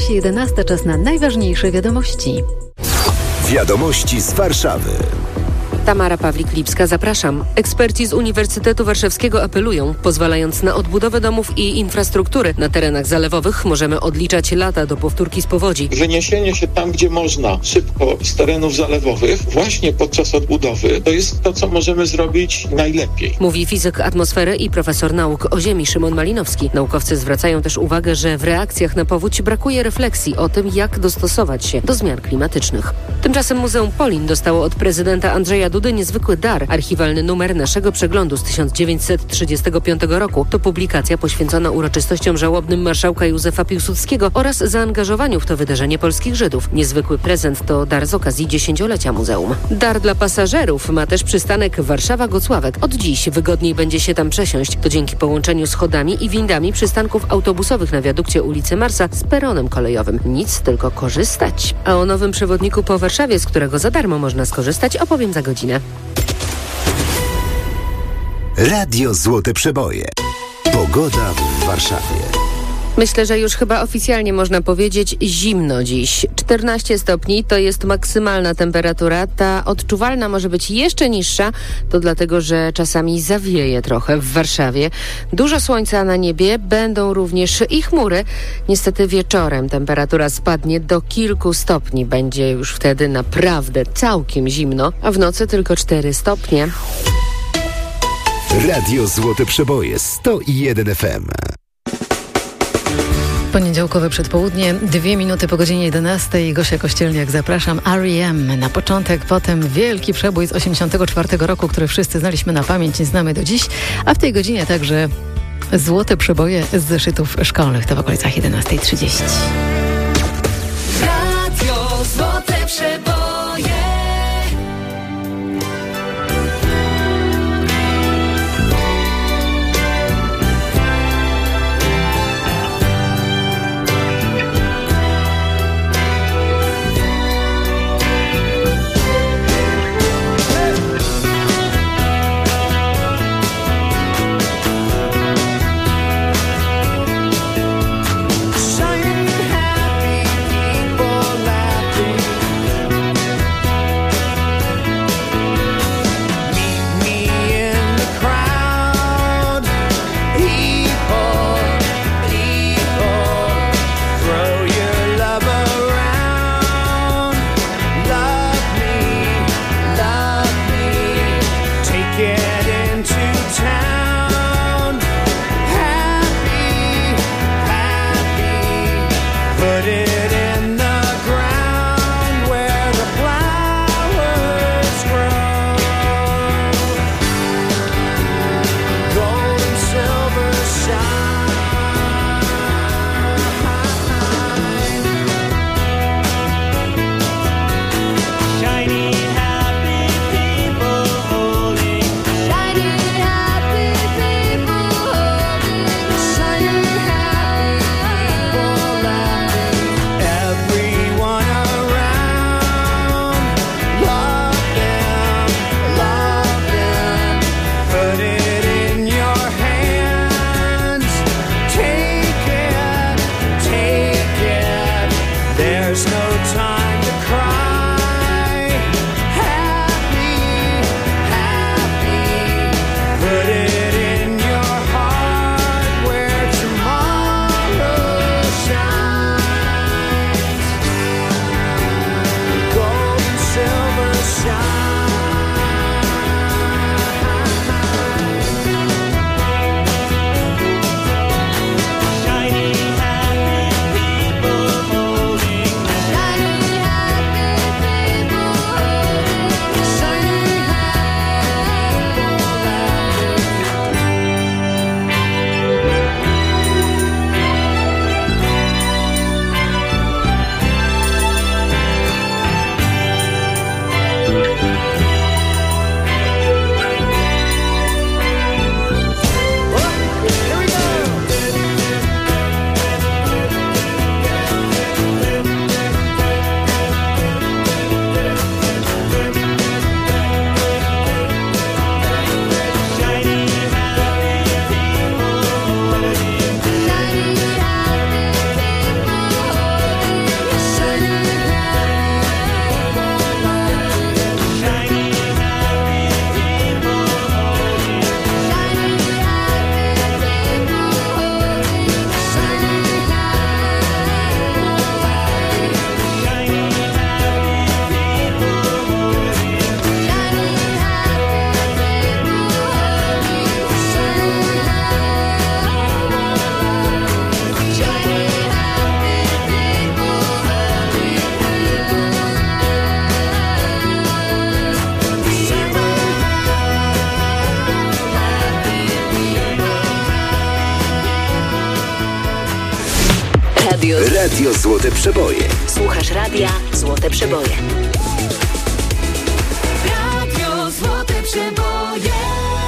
się 11, czas na najważniejsze wiadomości. Wiadomości z Warszawy. Tamara Pawlik-Lipska, zapraszam. Eksperci z Uniwersytetu Warszawskiego apelują, pozwalając na odbudowę domów i infrastruktury na terenach zalewowych, możemy odliczać lata do powtórki z powodzi. Wyniesienie się tam, gdzie można, szybko z terenów zalewowych, właśnie podczas odbudowy, to jest to, co możemy zrobić najlepiej. Mówi fizyk atmosfery i profesor nauk o ziemi Szymon Malinowski. Naukowcy zwracają też uwagę, że w reakcjach na powódź brakuje refleksji o tym, jak dostosować się do zmian klimatycznych. Tymczasem Muzeum Polin dostało od prezydenta Andrzeja Dudy niezwykły dar. Archiwalny numer naszego przeglądu z 1935 roku. To publikacja poświęcona uroczystościom żałobnym marszałka Józefa Piłsudskiego oraz zaangażowaniu w to wydarzenie polskich Żydów. Niezwykły prezent to dar z okazji 10-lecia muzeum. Dar dla pasażerów ma też przystanek Warszawa-Gocławek. Od dziś wygodniej będzie się tam przesiąść. To dzięki połączeniu schodami i windami przystanków autobusowych na wiadukcie ulicy Marsa z peronem kolejowym. Nic, tylko korzystać. A o nowym przewodniku po Warszawie, z którego za darmo można skorzystać, opowiem za godzinę. Radio Złote Przeboje. Pogoda w Warszawie. Myślę, że już chyba oficjalnie można powiedzieć zimno dziś. 14 stopni to jest maksymalna temperatura. Ta odczuwalna może być jeszcze niższa. To dlatego, że czasami zawieje trochę w Warszawie. Dużo słońca na niebie, będą również i chmury. Niestety wieczorem temperatura spadnie do kilku stopni. Będzie już wtedy naprawdę całkiem zimno, a w nocy tylko 4 stopnie. Radio Złote Przeboje 101 FM. Poniedziałkowe przedpołudnie, 2 minuty po godzinie 11. Gosia Kościelniak, zapraszam. R.E.M. na początek, potem wielki przebój z 1984 roku, który wszyscy znaliśmy na pamięć i znamy do dziś, a w tej godzinie także złote przeboje z zeszytów szkolnych. To w okolicach 11:30. Radio Złote Przeboje. Shining happy people laughing. Radio Złote Przeboje. Słuchasz Radia Złote Przeboje. Radio Złote Przeboje.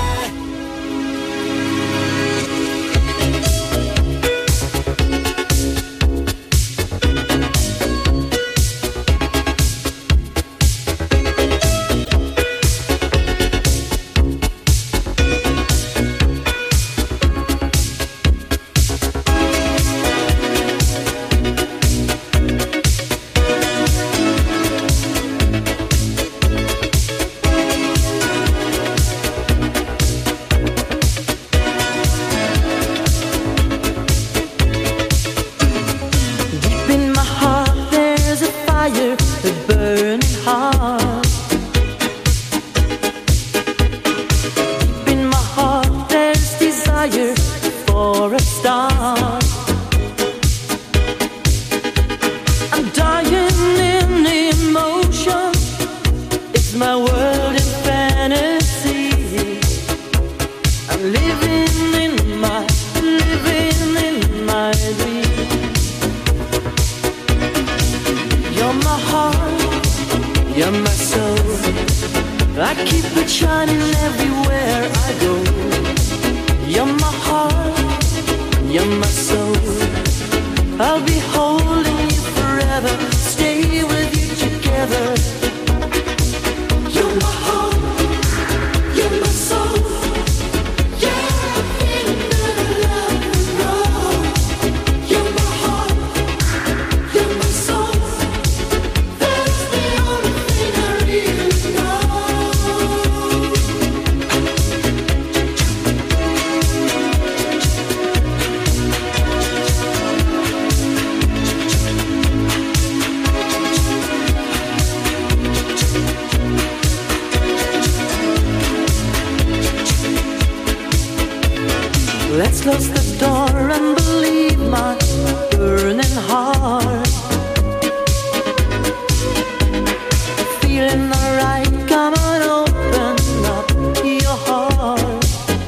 Let's close the door and believe my burning heart. Feeling alright, come on, open up your heart.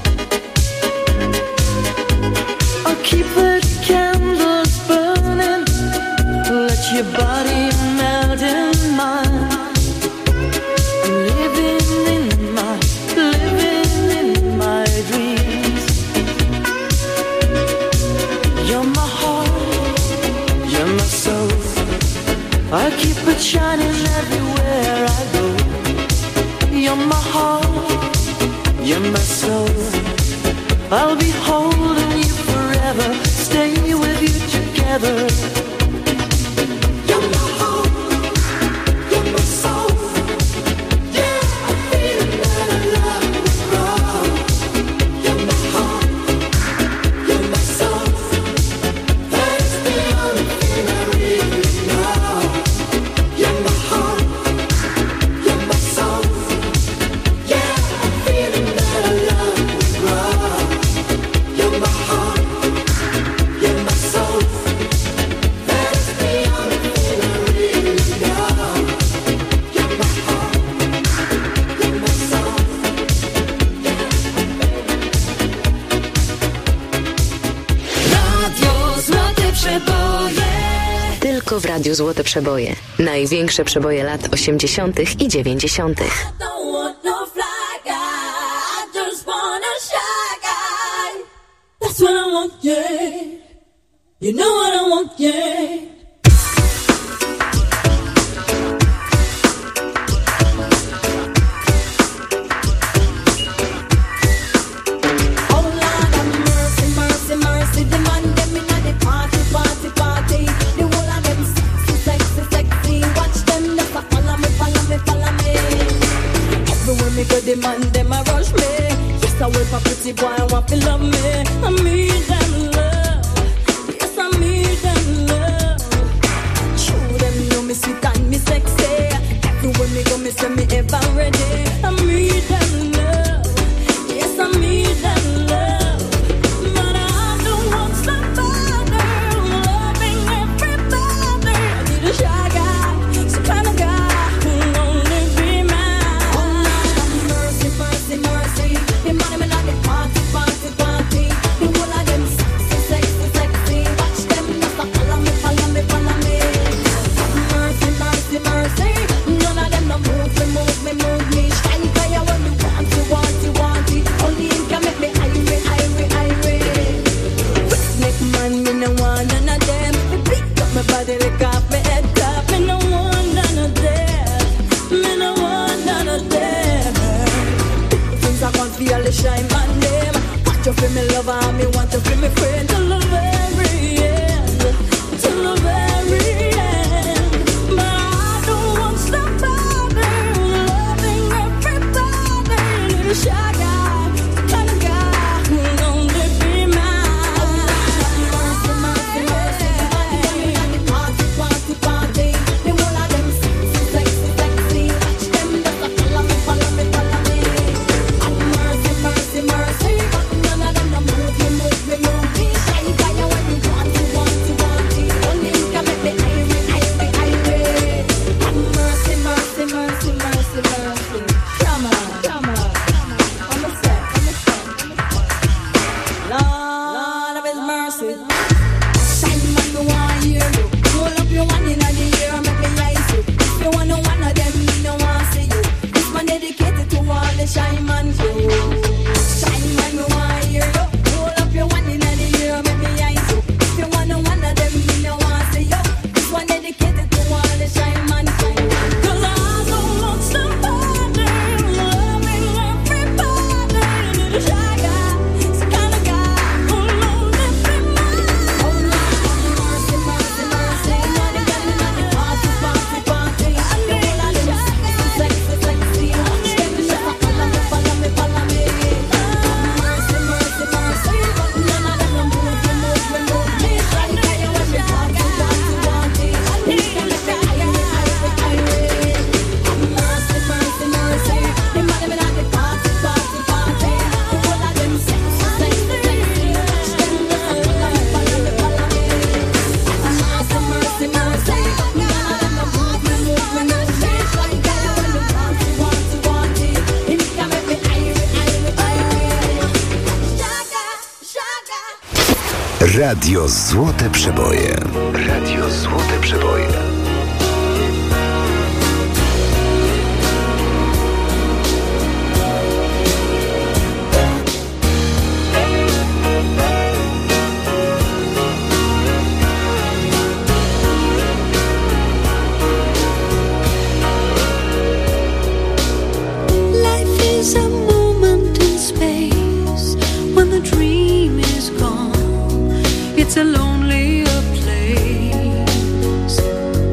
I'll keep the candles burning, let your body melt in mine. I'm living in my dreams. You're my heart, you're my soul. I'll keep it shining everywhere I go. You're my heart, you're my soul. I'll be holding you forever, stay with you together. You're my heart, you're my soul. Yeah, I feel that I love you, bro. You're my heart, you're my soul. That's the only thing I really know. You're my heart, you're my soul. Yeah, I feel that I love you, bro. You're my heart, you're my soul. That's the only thing I really know. You're my heart, you're my soul. Radio Złote Przeboje. Tylko w Radiu Złote Przeboje. Największe przeboje lat 80. i 90. Don't want no fly guy, I just want a shy guy. That's what I want, yeah. You know what I want, yeah. Oh Lord have mercy, mercy, mercy. The man them inna the party, party, party. The whole of them sexy, sexy, sexy. Watch them just a follow me, follow me, follow me. Everywhere me go, the man them a rush me. Yes, I wait for pretty boy, I want to love me. I need them love. Yes, I need them love. Show them know me sweet and me sexy. Everywhere me go, me say me ever ready. I need them love. Yes, I need them love. But I don't want somebody loving everybody. I need a shy guy, some kind of guy who'll only be mine. Oh Lord have mercy, mercy, mercy. The money me like the party, party, party. The whole Radio Złote Przeboje. Radio Złote Przeboje. Life is a moment in space when the dream is gone. It's a lonelier place.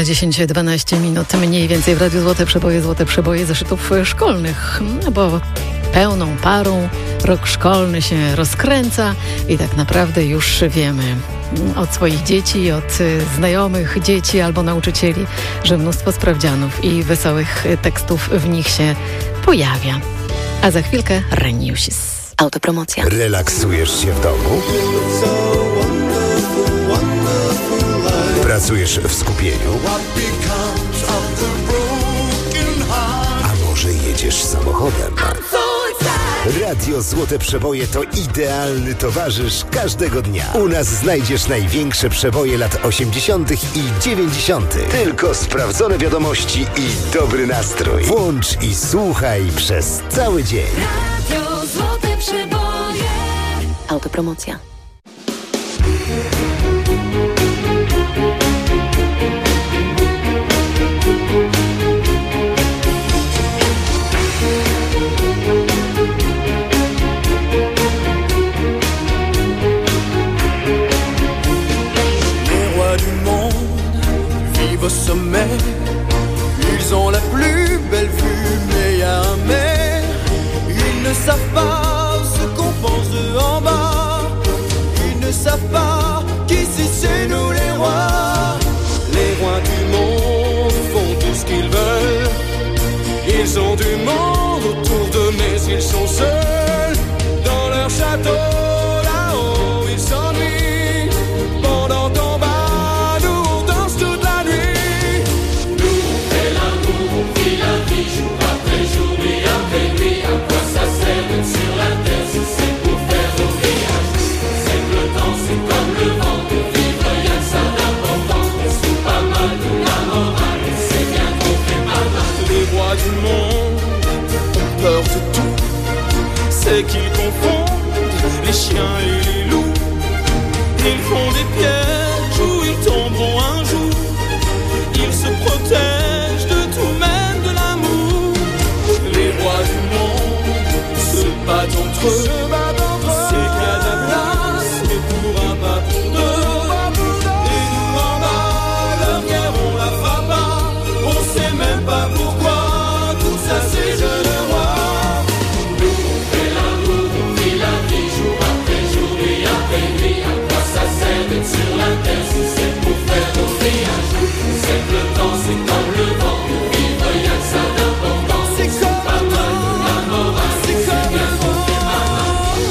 za 10-12 minut mniej więcej w Radiu Złote Przeboje zeszytów szkolnych, bo pełną parą rok szkolny się rozkręca i tak naprawdę już wiemy od swoich dzieci, od znajomych dzieci albo nauczycieli, że mnóstwo sprawdzianów i wesołych tekstów w nich się pojawia. A za chwilkę Reniusis. Autopromocja. Relaksujesz się w domu? Pracujesz w skupieniu? A może jedziesz samochodem? Radio Złote Przeboje to idealny towarzysz każdego dnia. U nas znajdziesz największe przeboje lat 80. i 90. Tylko sprawdzone wiadomości i dobry nastrój. Włącz i słuchaj przez cały dzień. Radio Złote Przeboje. Autopromocja. Au sommet, ils ont la plus belle vue, mais y a un mais, ils ne savent pas ce qu'on pense d'eux en bas, ils ne savent pas qu'ici c'est nous les rois du monde font tout ce qu'ils veulent, ils ont du monde autour d'eux mais ils sont seuls, dans leur château là-haut ils s'ennuient, pendant qu'on bat. Sur la terre, si c'est pour faire nos villages, c'est que le temps c'est comme le vent, de vivre y'a que ça d'important, on se fout pas mal de la morale, et c'est bien qu'on fait pas mal. Les rois du monde ont peur de tout, c'est qu'ils confondent les chiens et les loups, ils font des pièges où ils tomberont un jour, ils se protègent de tout, même de l'amour. Les rois du monde se battent entre eux, c'est qu'il y a de la place, mais pour un pas pour deux. Et nous en bas, leur guerre on la fera pas, on sait même pas pourquoi, tout ça c'est jeunes rois. Nous on fait l'amour, on vit la vie, jour après jour, nuit après nuit, à quoi ça sert d'être sur la terre si c'est pour faire nos villages. C'est que le temps c'est comme le vent, de vivre y'a que ça d'important, c'est pas mal de la morale, c'est bien qu'on fait pas mal.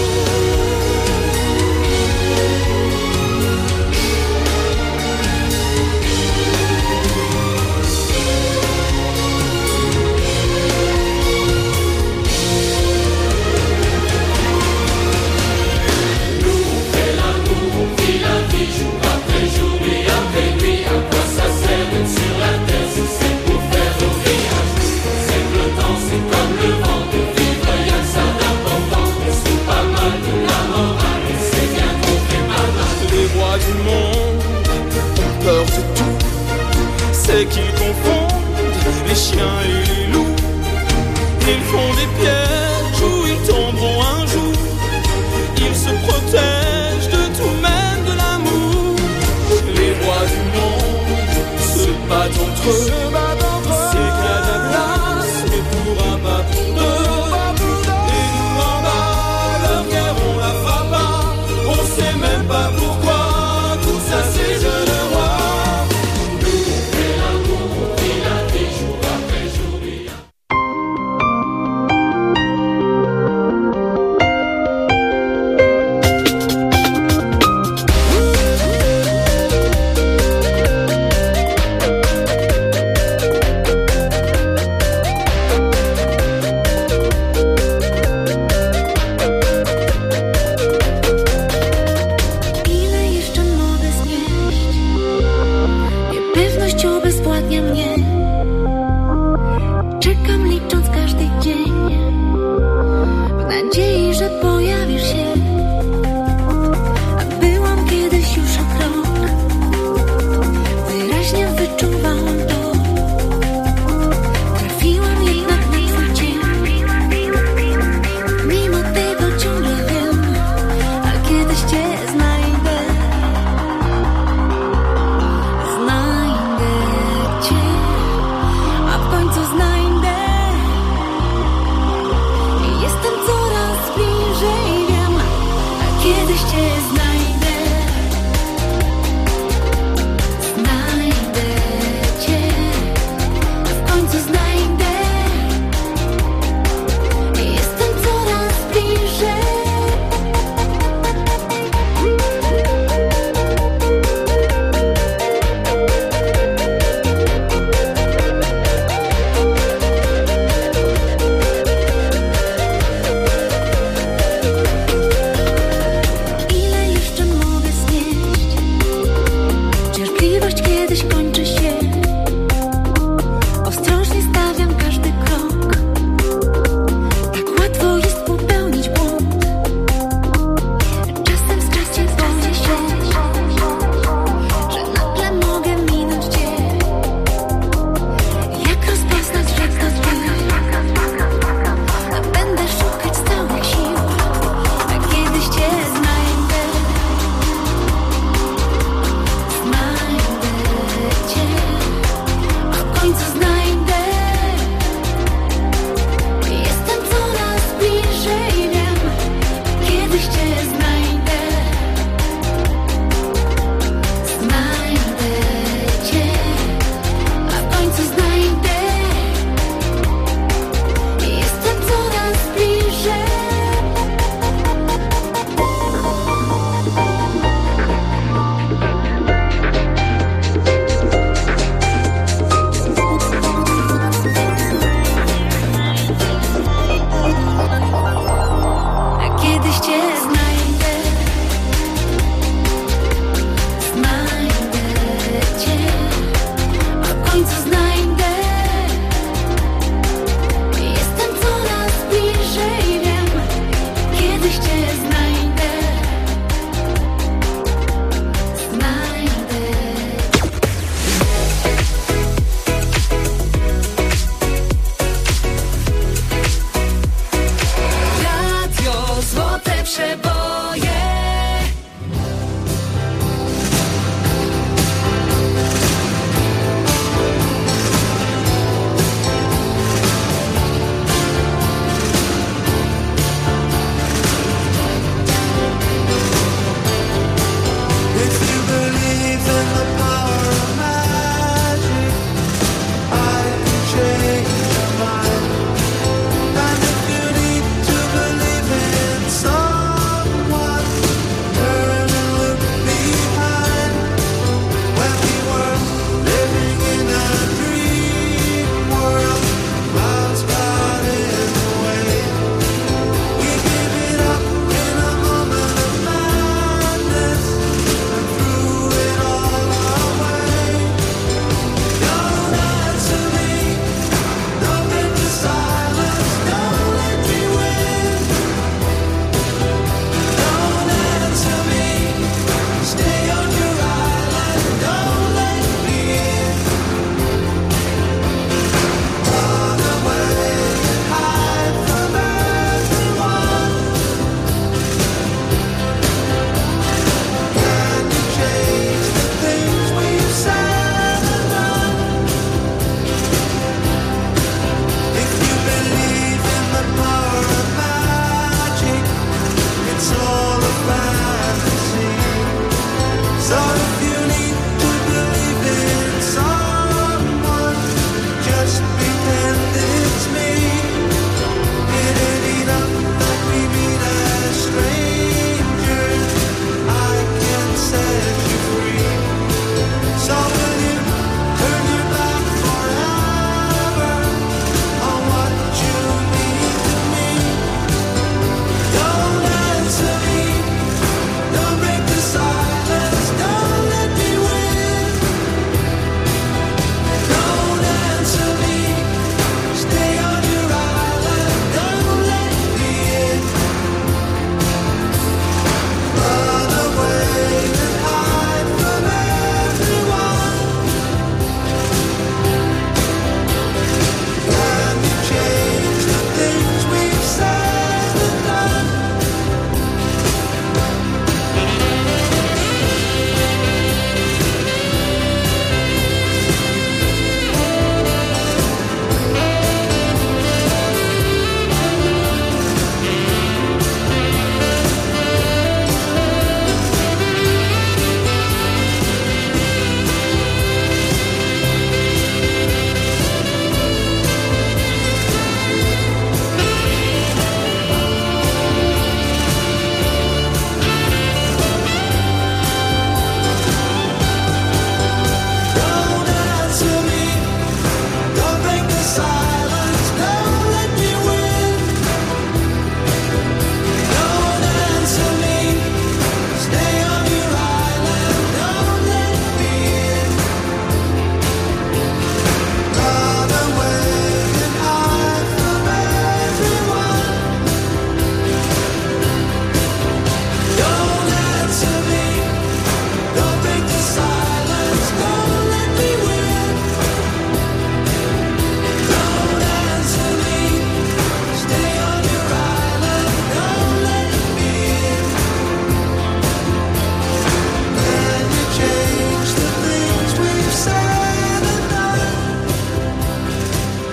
Nous on fait l'amour, on vit la vie, jour après jour, nuit après nuit, à quoi ça sert d'être sur la terre si c'est pour faire nos villages. C'est que le temps c'est comme le vent, de vivre y'a que ça d'important, on se fout pas mal de la morale, et c'est bien qu'on fait pas mal. Les rois du monde ont peur de tout, c'est qu'ils confondent les chiens et les loups, ils font des pièges où ils tomberont un jour, ils se protègent de tout, même de l'amour. Les rois du monde se battent entre eux, c'est qu'il y a de la place, mais pour un pas pour deux. Et nous en bas, leur guerre on la fera pas, on sait même pas pourquoi, tout ça c'est jeunes rois. Nous on fait l'amour, on vit la vie, jour après jour, nuit après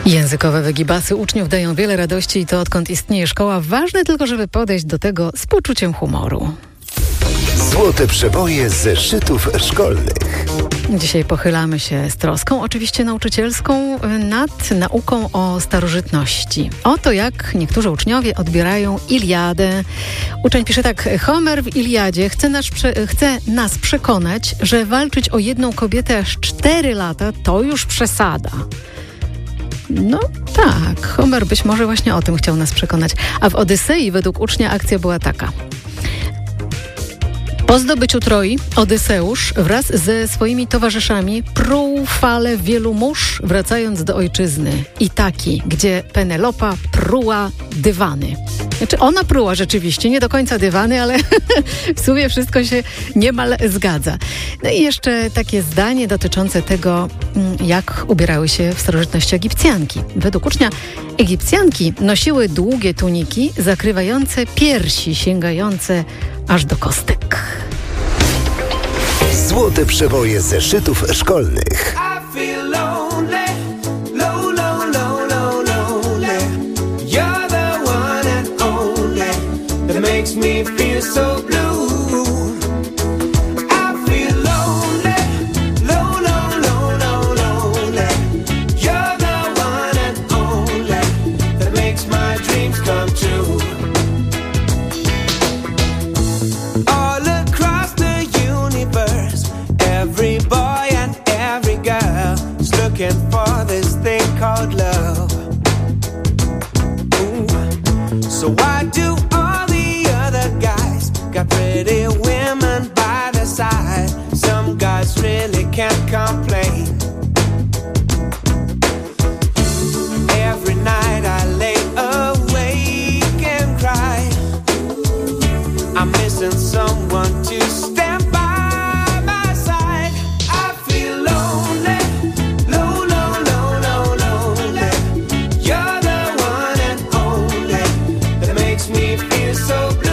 Językowe wygibasy uczniów dają wiele radości i to odkąd istnieje szkoła. Ważne tylko, żeby podejść do tego z poczuciem humoru. Złote przeboje ze szczytów szkolnych. Dzisiaj pochylamy się z troską, oczywiście nauczycielską, nad nauką o starożytności. Oto jak niektórzy uczniowie odbierają Iliadę. Uczeń pisze tak: Homer w Iliadzie chce nas przekonać, że walczyć o jedną kobietę aż 4 lata to już przesada. No tak, Homer być może właśnie o tym chciał nas przekonać. A w Odysei według ucznia akcja była taka. Po zdobyciu Troi Odyseusz wraz ze swoimi towarzyszami pruł falę wielu mórz, wracając do ojczyzny Itaki, gdzie Penelopa pruła dywany. Znaczy ona pruła rzeczywiście, nie do końca dywany, ale w sumie wszystko się niemal zgadza. No i jeszcze takie zdanie dotyczące tego, jak ubierały się w starożytności Egipcjanki. Według ucznia Egipcjanki nosiły długie tuniki zakrywające piersi, sięgające aż do kostek. Złote przeboje ze szczytów szkolnych. Makes me feel so blue. I feel lonely, lonely. You're the one and only that makes my dreams come true. All across the universe, every boy and every girl is looking for this thing called love. Ooh. So why do got pretty women by the side? Some guys really can't complain. Every night I lay awake and cry. I'm missing someone to stand by my side. I feel lonely, lonely. You're the one and only that makes me feel so blue.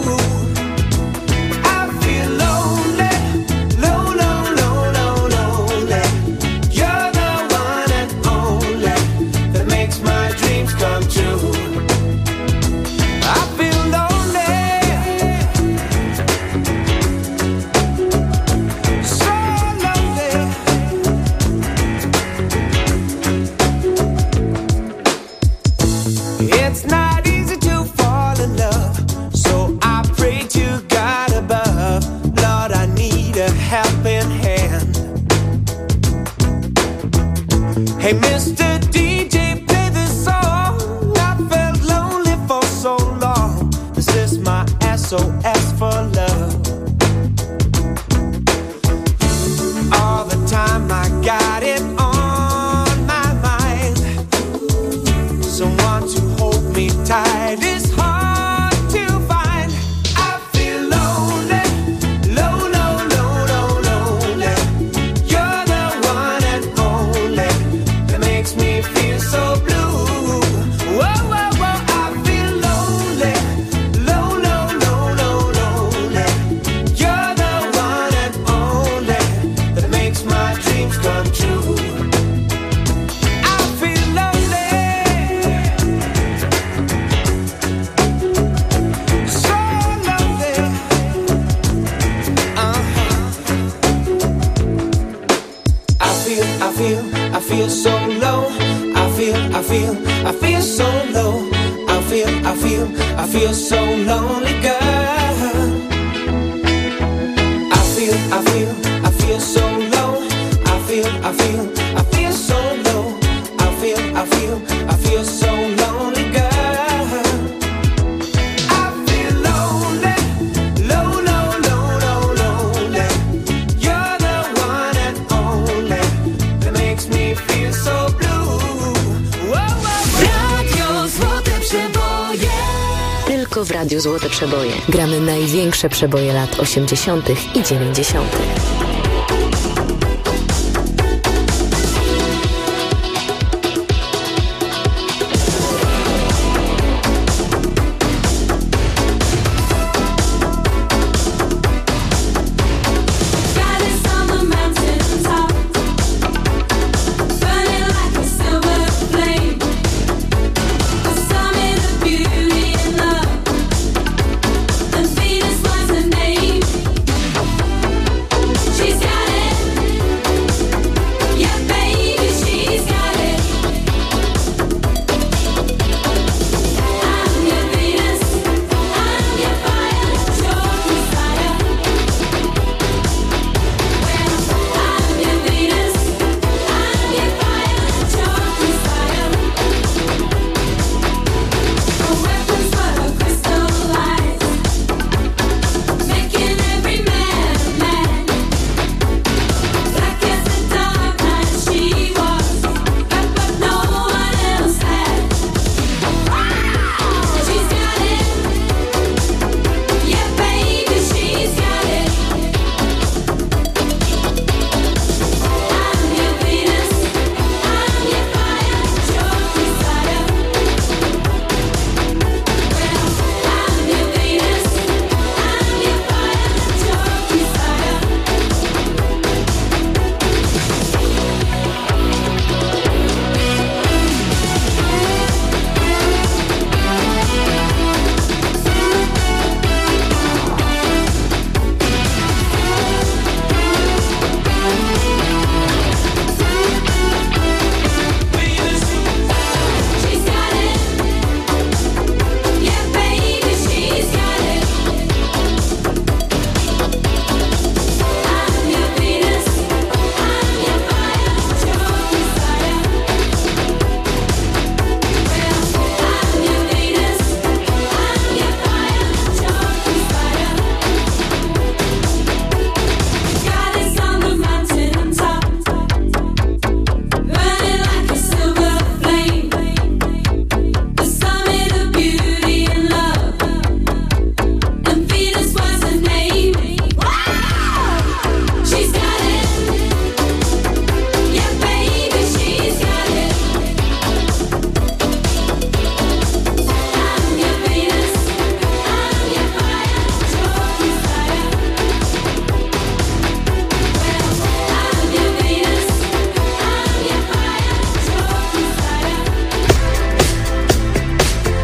Hey, Mr. DJ, play this song. I felt lonely for so long. This is my SOS for love. All the time I got it on my mind. Someone to hold me tight is hard to find. I feel lonely, lonely. You're the one and only that makes me feel so blue. Whoa, I feel lonely, lonely. You're the one and only that makes my dreams come true. I feel lonely, so lonely. I feel so low. I feel so low. I feel so lonely, girl. I feel so low. I feel so low. I feel so lonely, girl. I feel lonely, lonely. You're the one and only that makes me feel so blue. Radio Złote Przeboje. Tylko w Radiu Złote Przeboje. Gramy największe przeboje lat 80. i 90. Flame.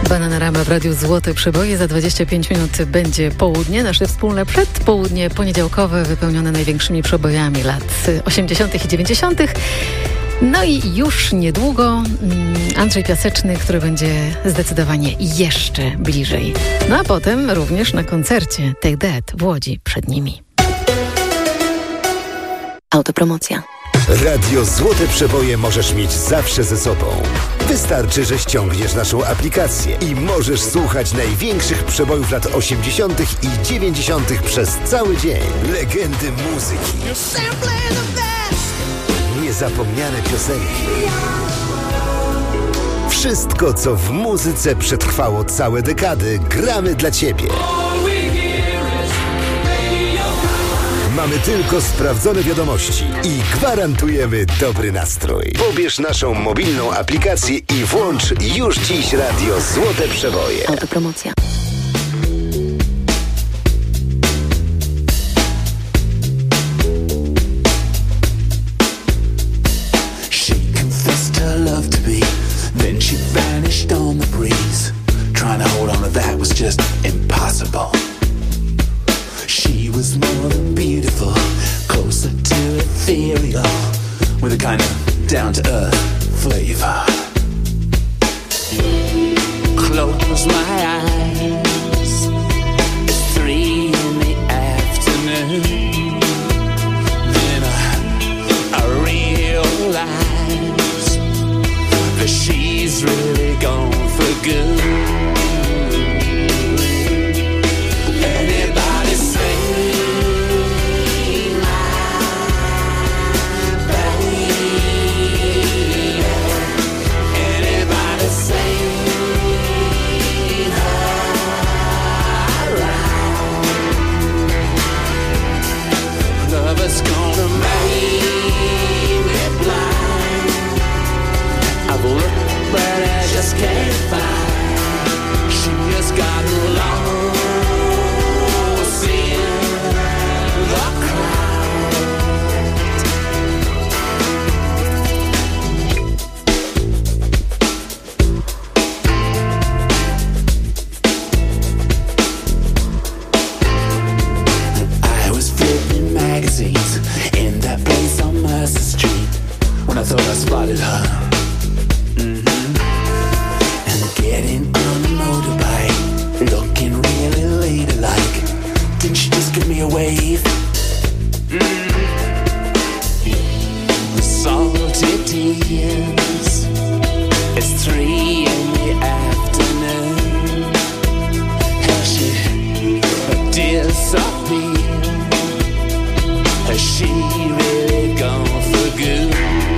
Bananarama w Radiu Złote Przeboje. Za 25 minut będzie południe, nasze wspólne przedpołudnie poniedziałkowe, wypełnione największymi przebojami lat 80. i 90. No i już niedługo Andrzej Piaseczny, który będzie zdecydowanie jeszcze bliżej. No a potem również na koncercie Take That w Łodzi przed nimi. Autopromocja. Radio Złote Przeboje możesz mieć zawsze ze sobą. Wystarczy, że ściągniesz naszą aplikację i możesz słuchać największych przebojów lat 80. i 90. przez cały dzień. Legendy muzyki. Niezapomniane piosenki. Wszystko, co w muzyce przetrwało całe dekady, gramy dla Ciebie. Mamy tylko sprawdzone wiadomości i gwarantujemy dobry nastrój. Pobierz naszą mobilną aplikację i włącz już dziś Radio Złote Przeboje. Autopromocja. She confessed her love to me, then she vanished on the breeze. Trying to hold on to that was just impossible. She was more than beautiful, closer to ethereal, with a kind of down-to-earth flavor. Close my eyes, it's 3 in the afternoon. Then I realize that she's really gone for good. It's gonna make me blind. I've looked, but I just can't find. She has gotten lost in the crowd. I was flipping magazines in that place on Mercer Street when I thought I spotted her. And getting on a motorbike, looking really ladylike. Didn't she just give me a wave? Salty tears. It's 3 in the afternoon. How she disappeared. Has she really gone for good?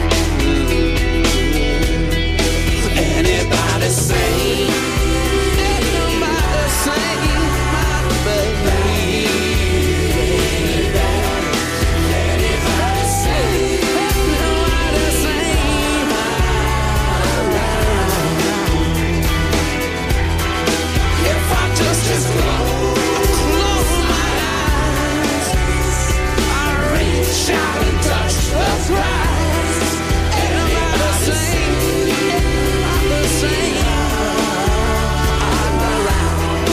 Anybody say? Anybody say, my baby? Anybody say? Anybody say, if I just close my eyes, reach out and touch the prize. Everybody sing, everybody sing. I'm around.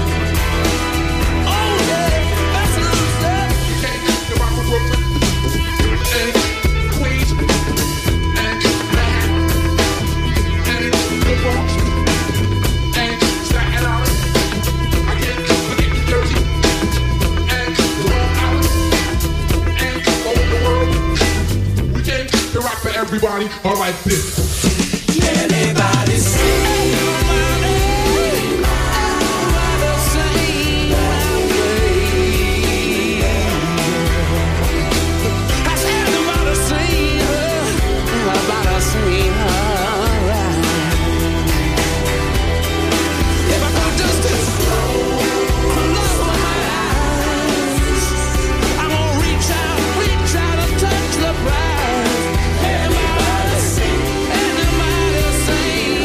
Oh yeah, that's what I'm saying. The rock and roll and Queens and Manhattan and the Bronx and Staten Island. I get New Jersey and Long Island. The rock for everybody, all like this. Anybody see? Sing.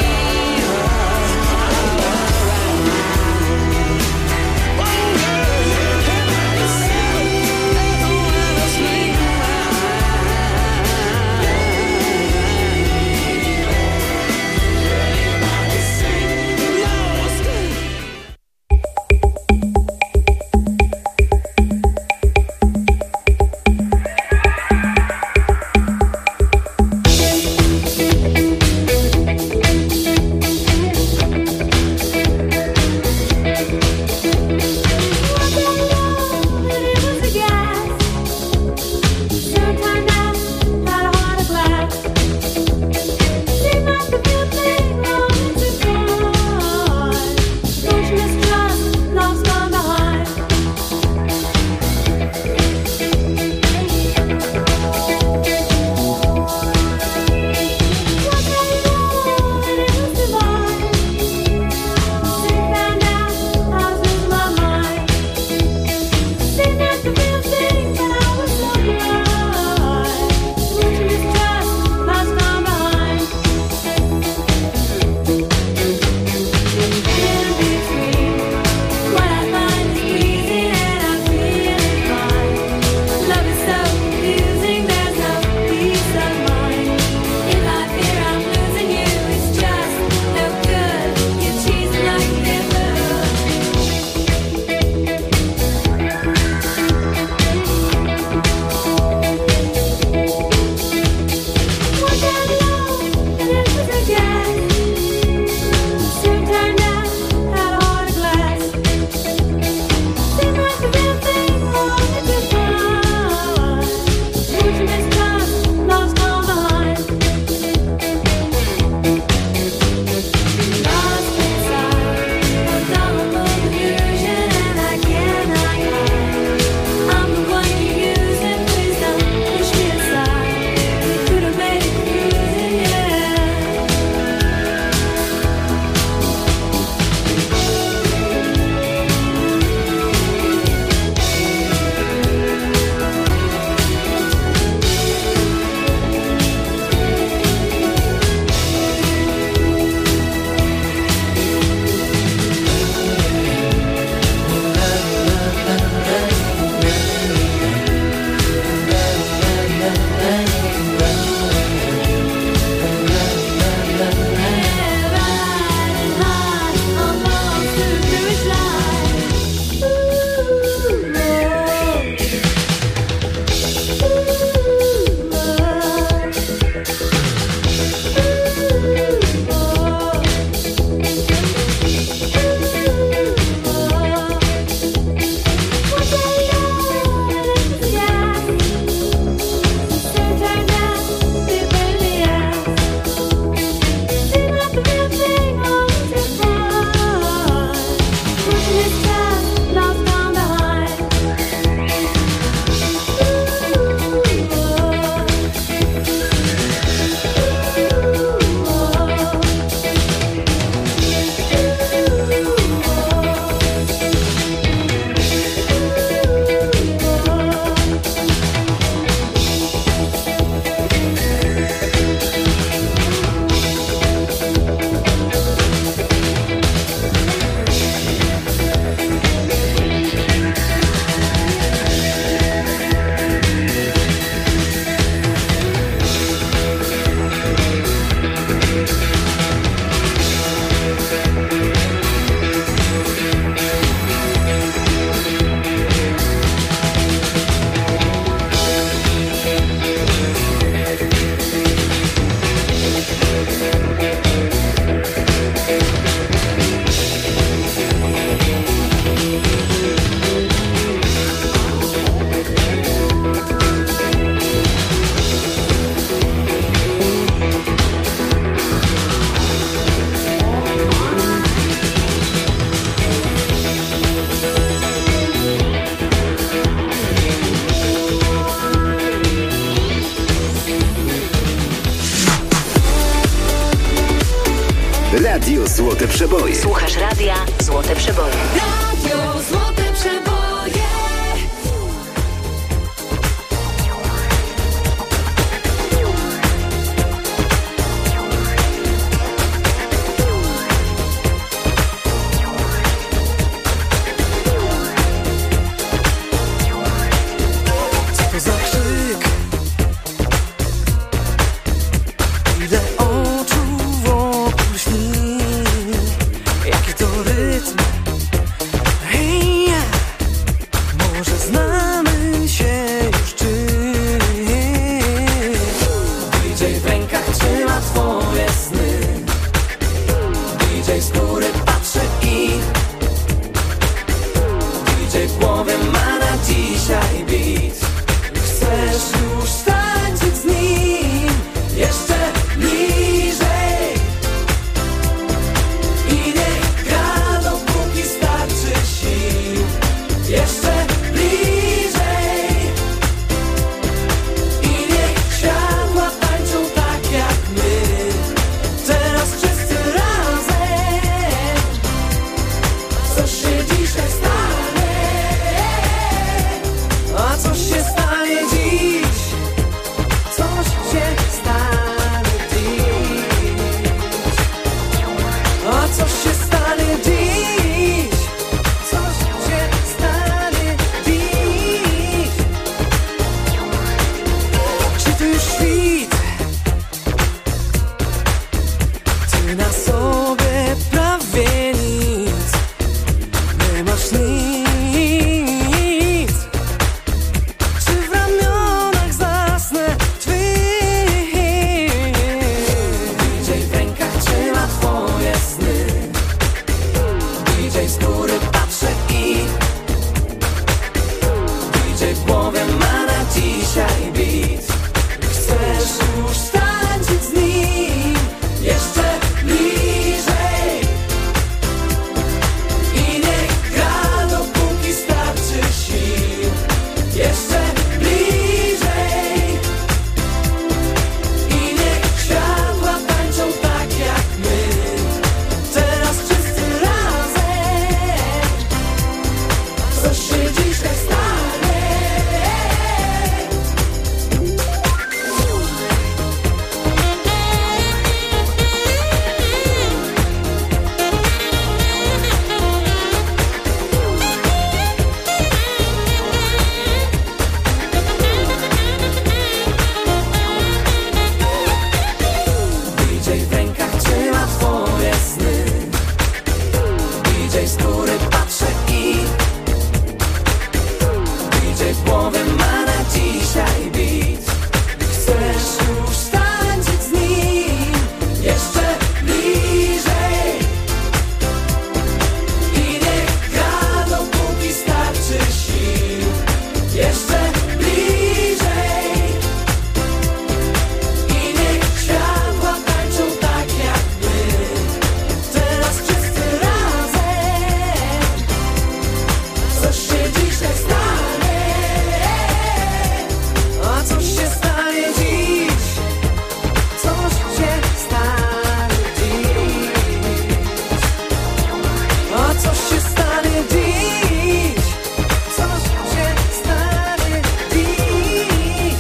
Radio Złote Przeboje. Słuchasz radia Złote Przeboje. Radio Złote Przeboje. Za krzyk, ile oczu wokół śni, jaki to rytm. Hej, może znamy się już czy DJ w rękach trzyma twoje sny, DJ z góry patrzy i DJ w głowie ma na dzisiaj beat. Chcesz już tańczyć z nim jeszcze bliżej i niech gra dopóki starczy sił. Jeszcze bliżej i niech światła tańczą tak jak my. Teraz wszyscy razem. Coś się dzisiaj stanie, a coś się stanie dziś. Coś się stanie dziś. A coś się stanie dziś. Coś się stanie dziś. Czy to już świt? Ty na sobie prawie nic. Nie masz nic. Czy w ramionach zasnę twych? DJ w rękach trzyma twoje sny, DJ z góry patrzy i DJ w głowie ma na dzisiaj beat. Chcesz już tańczyć z nim jeszcze bliżej i niech gra dopóki starczy sił. Jeszcze bliżej i niech światła tańczą tak jak my. Teraz wszyscy razem. Coś się dzisiaj stanie. DJ w rękach trzyma twoje sny, DJ z góry patrzy i DJ w głowie ma na dzisiaj beat. Chcesz już tańczyć z nim jeszcze bliżej i niech gra dopóki starczy sił. Jeszcze bliżej i niech światła tańczą tak jak my. Teraz wszyscy razem. Coś się dzisiaj stanie, a coś się stanie dziś. Coś się stanie dziś. A coś się stanie dziś. Coś się stanie dziś.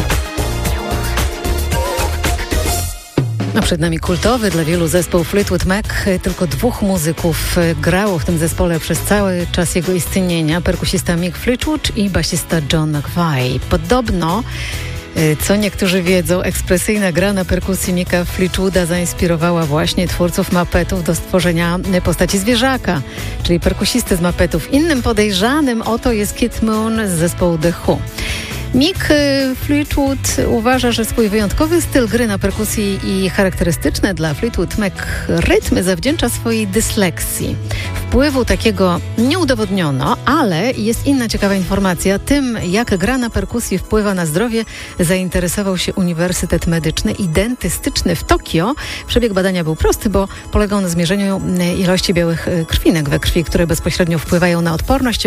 A przed nami kultowy dla wielu zespół Fleetwood Mac. Tylko dwóch muzyków grało w tym zespole przez cały czas jego istnienia. Perkusista Mick Fleetwood i basista John McVie. Podobno, co niektórzy wiedzą, ekspresyjna gra na perkusji Micka Fleetwooda zainspirowała właśnie twórców Muppetów do stworzenia postaci zwierzaka, czyli perkusisty z Muppetów. Innym podejrzanym o to jest Keith Moon z zespołu The Who. Mick Fleetwood uważa, że swój wyjątkowy styl gry na perkusji i charakterystyczne dla Fleetwood Mac rytmy zawdzięcza swojej dysleksji. Wpływu takiego nie udowodniono, ale jest inna ciekawa informacja. Tym, jak gra na perkusji wpływa na zdrowie, zainteresował się Uniwersytet Medyczny i Dentystyczny w Tokio. Przebieg badania był prosty, bo polegał na zmierzeniu ilości białych krwinek we krwi, które bezpośrednio wpływają na odporność i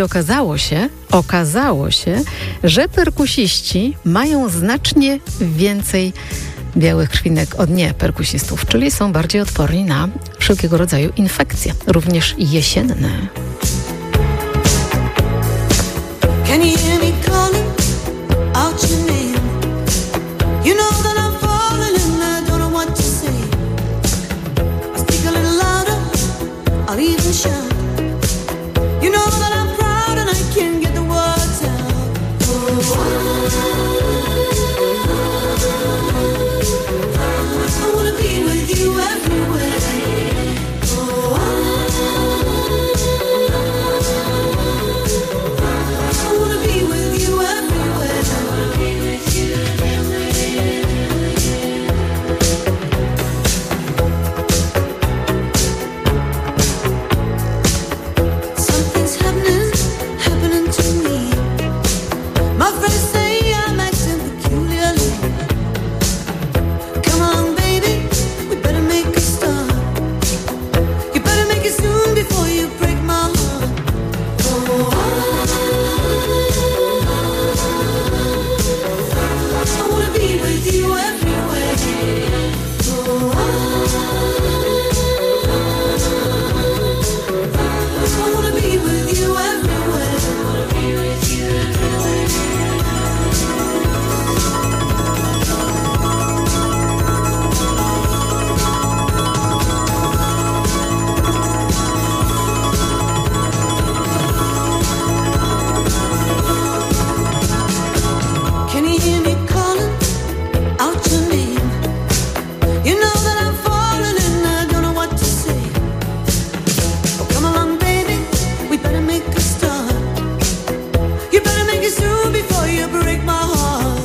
okazało się, że perkusiści mają znacznie więcej białych krwinek od nieperkusistów, czyli są bardziej odporni na wszelkiego rodzaju infekcje, również jesienne. Can you hear me calling out your name? You know that I'm falling and I don't know what to say. I speak a little louder, I'll even shout. You know that I'm proud and I can't get the words out. I wanna be with you everywhere. I wanna be with you everywhere. Something's happening to me. My friends say I'm acting peculiarly. Come on, baby, we better make a start. You better make it soon before you break my heart. I wanna be with you everywhere. I wanna be with you everywhere. Can you hear me calling out your name? You know that I'm falling and I don't know what to say. Oh, come along, baby, we better make a start. You better make it soon before you break my heart.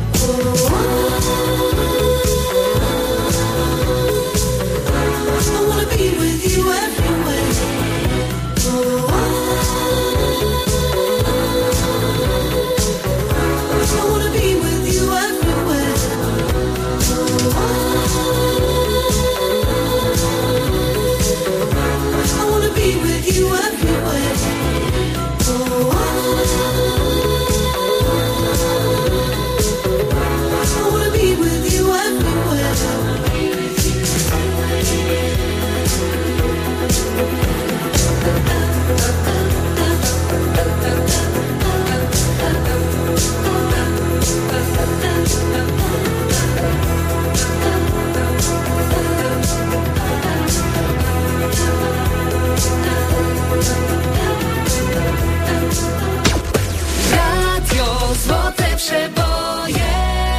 I wanna be with you everywhere. I wanna be with you everywhere. I wanna be with you everywhere. I wanna be with you everywhere. Radio Złote Przeboje.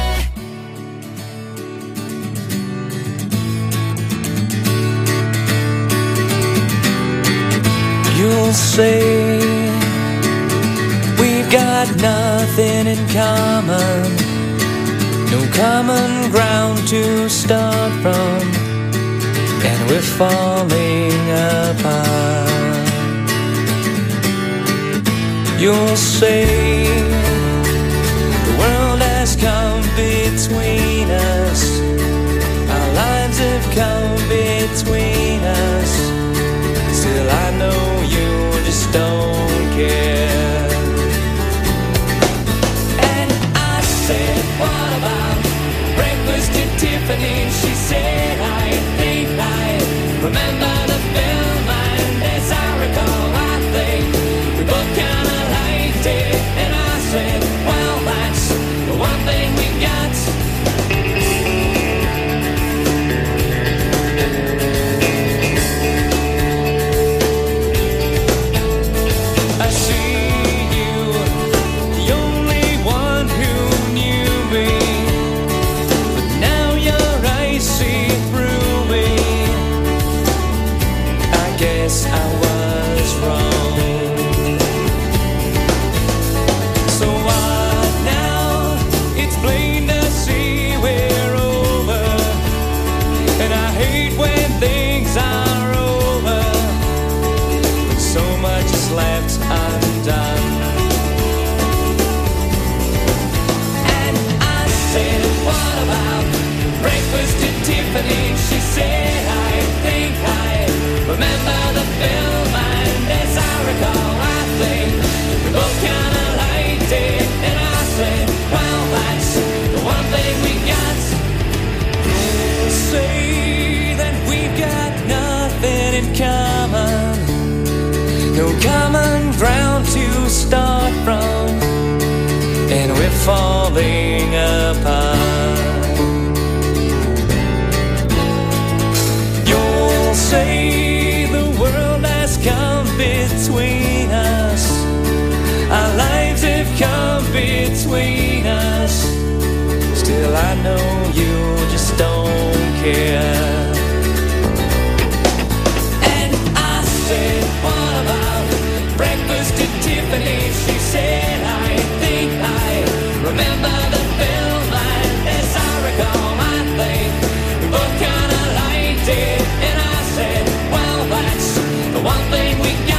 You'll say we've got nothing in common, no common ground to start from, and we're falling apart. You'll say the world has come between us, our lives have come between us. Still I know you just don't care. And I said, what about breakfast at Tiffany's? She said, I think I remember the film, and as I recall, I think we both kinda liked it. And I said, well, that's the one thing we got. I see you, the only one who knew me, but now your eyes see through me. I guess I was wrong. So what now? It's plain to see we're over, and I hate when things are over, but so much is left undone. And I said, what about breakfast at Tiffany's? She said, I think I remember the film, and as I recall, I think we both kinda liked it. And I said, well, that's the one thing we got. between us. Still I know you just don't care. And I said, what about breakfast at Tiffany's? She said, I think I remember the film, and as I recall, I think we both kinda liked it. And I said, well, that's the one thing we got.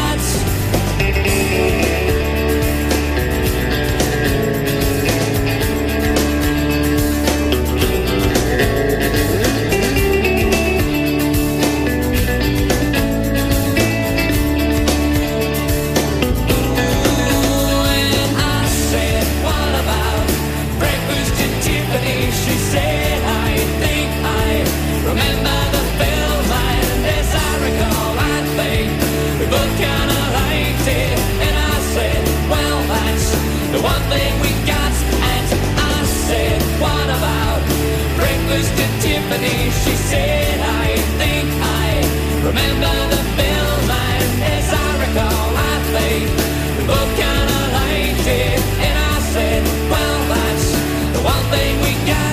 She said, I think I remember the film, and as I recall, I think we both kinda liked it. And I said, well, that's the one thing we got. And I said, what about breakfast at Tiffany's? She said, I think I remember the film, and as I recall, I think we both kinda liked it. And I said, well, that's the one thing we got.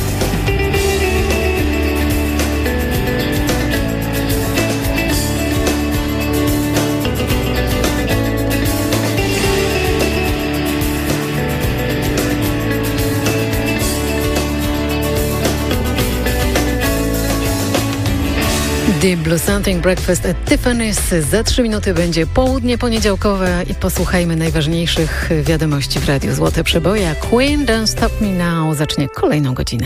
Deep Blue Something, Breakfast at Tiffany's. Za 3 minuty będzie południe poniedziałkowe i posłuchajmy najważniejszych wiadomości w Radiu Złote Przeboje. Queen Don't Stop Me Now zacznie kolejną godzinę.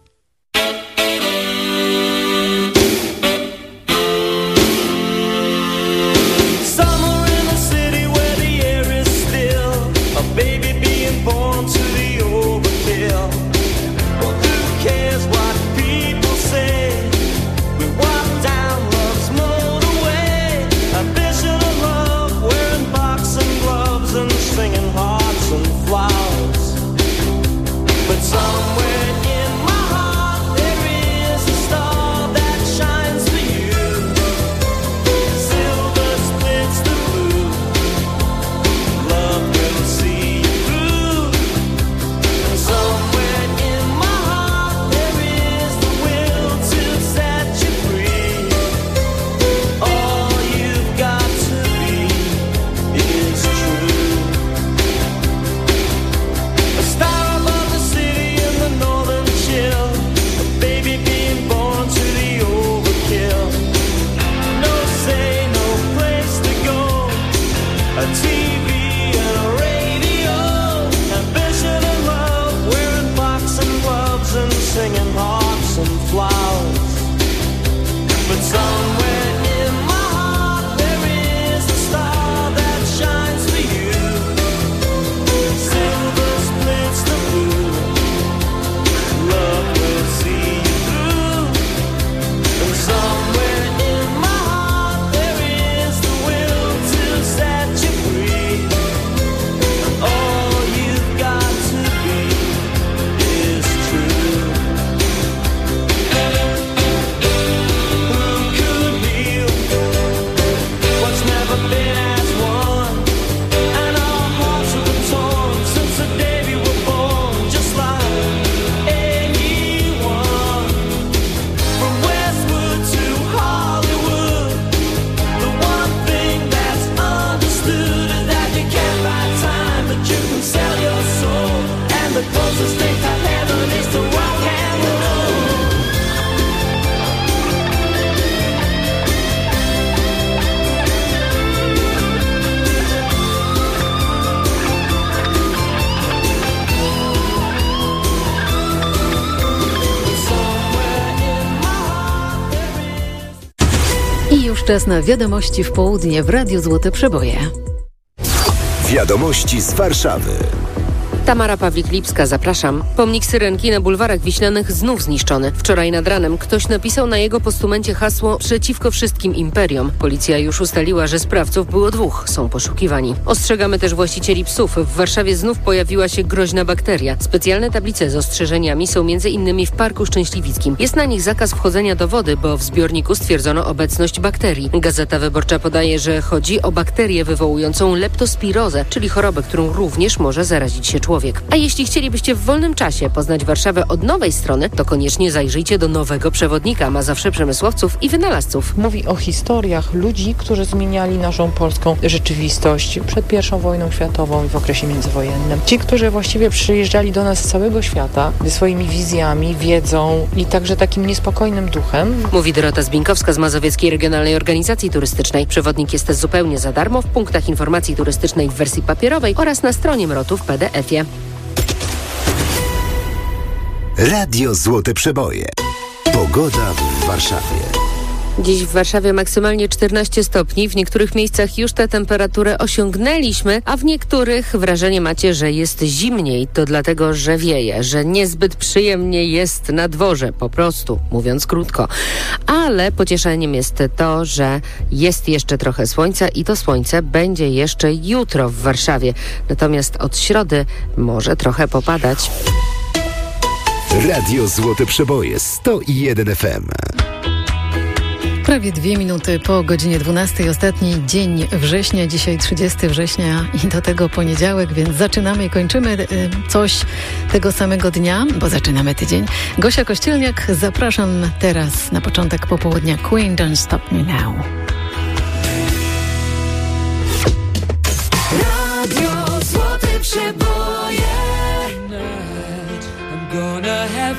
Czas na wiadomości w południe w Radiu Złote Przeboje. Wiadomości z Warszawy. Tamara Pawlik-Lipska, zapraszam. Pomnik Syrenki na bulwarach Wiślanych znów zniszczony. Wczoraj nad ranem ktoś napisał na jego postumencie hasło przeciwko wszystkim imperiom. Policja już ustaliła, że sprawców było 2, są poszukiwani. Ostrzegamy też właścicieli psów. W Warszawie znów pojawiła się groźna bakteria. Specjalne tablice z ostrzeżeniami są m.in. w Parku Szczęśliwickim. Jest na nich zakaz wchodzenia do wody, bo w zbiorniku stwierdzono obecność bakterii. Gazeta Wyborcza podaje, że chodzi o bakterię wywołującą leptospirozę, czyli chorobę, którą również może zarazić się człowiek. człowiek. A jeśli chcielibyście w wolnym czasie poznać Warszawę od nowej strony, to koniecznie zajrzyjcie do nowego przewodnika Mazowsze przemysłowców i wynalazców. Mówi o historiach ludzi, którzy zmieniali naszą polską rzeczywistość przed I wojną światową i w okresie międzywojennym. Ci, którzy właściwie przyjeżdżali do nas z całego świata ze swoimi wizjami, wiedzą i także takim niespokojnym duchem. Mówi Dorota Zbinkowska z Mazowieckiej Regionalnej Organizacji Turystycznej. Przewodnik jest zupełnie za darmo w punktach informacji turystycznej w wersji papierowej oraz na stronie MROT-u w PDF-ie. Radio Złote Przeboje. Pogoda w Warszawie. Dziś w Warszawie maksymalnie 14 stopni. W niektórych miejscach już tę temperaturę osiągnęliśmy, a w niektórych wrażenie macie, że jest zimniej. To dlatego, że wieje, że niezbyt przyjemnie jest na dworze, po prostu, mówiąc krótko. Ale pocieszeniem jest to, że jest jeszcze trochę słońca i to słońce będzie jeszcze jutro w Warszawie. Natomiast od środy może trochę popadać. Radio Złote Przeboje 101 FM. Prawie 2 minuty po godzinie 12. Ostatni dzień września, dzisiaj 30 września i do tego poniedziałek, więc zaczynamy i kończymy coś tego samego dnia, bo zaczynamy tydzień. Gosia Kościelniak, zapraszam teraz na początek popołudnia. Queen, Don't Stop Me Now. Radio Złote Przeboje. I'm gonna have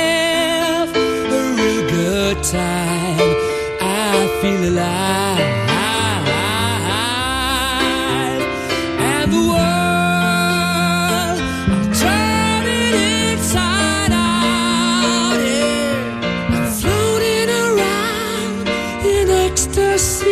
myself a real good time. I feel alive.